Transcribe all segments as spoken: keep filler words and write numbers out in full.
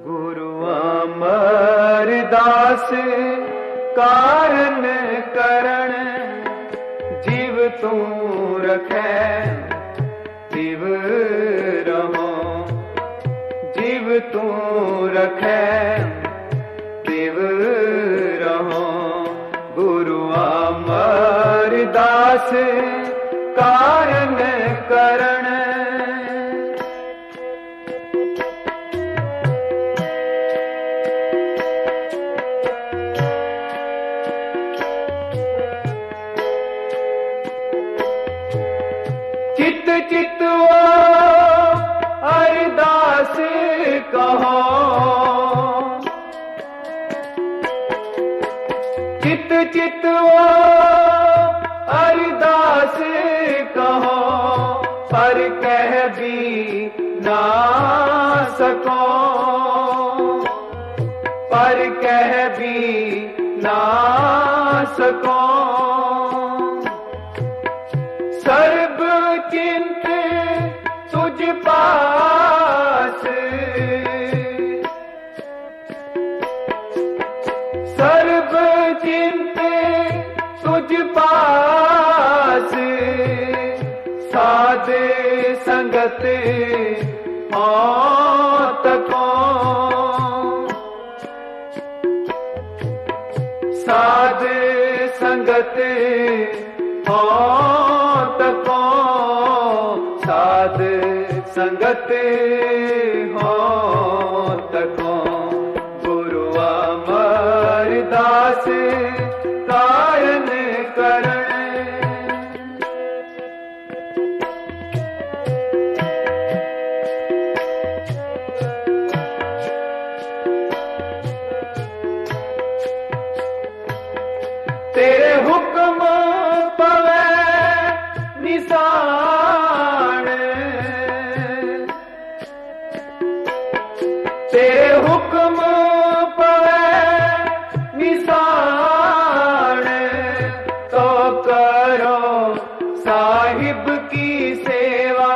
गुरु अमरदास कारण करण जीव तू रखे जीव रहो जीव तू रखे जीव रहो गुरु अमरदास कारण करण चित चित वो अरदास कहो चित चित वो अरदास कहो पर कह भी ना सको पर कह भी ना सको सर्व चिंत तुझ पास सर्व चिंत तुझ पास साध संगत हो तको साध संगत हो तको साध संगत हो तको गुरु अमरदास कारण करण तेरे हुक्म पवे निशान तेरे हुक्म पवे निशान तो करो साहिब की सेवा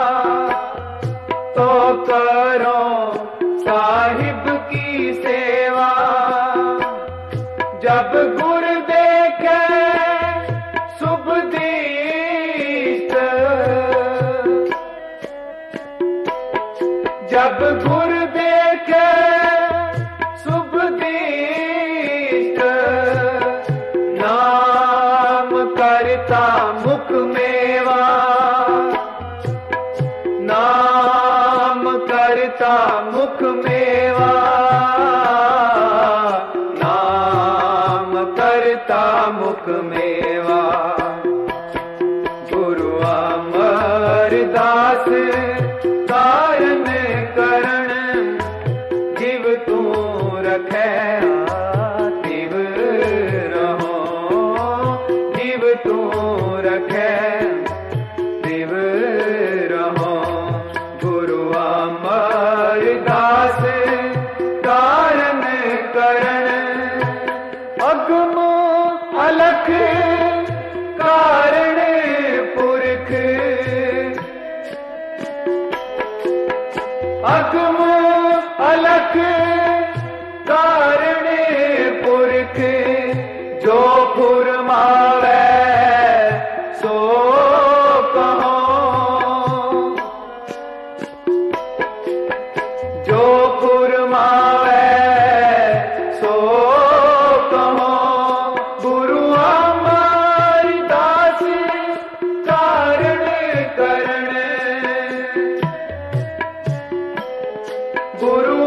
तो करो साहिब की सेवा जब गुर देखे शुभ दीष्ट जब गुर देखे शुभ दीष्ट नाम करता मुख मेवा नाम करता मुख मेवा करता मुख मेवा गुरु अमरदास कारण करण जीव तू रखे जीव रहो जीव तू रखे जीव रहो गुरु अमरदास कारण करण अगम अलख कारण पुरख अगम अलख कारण पुरख जो फुरमावे सो कहो जो फुरमावे सो कहो गुरु अमरदास कारण करण गुरु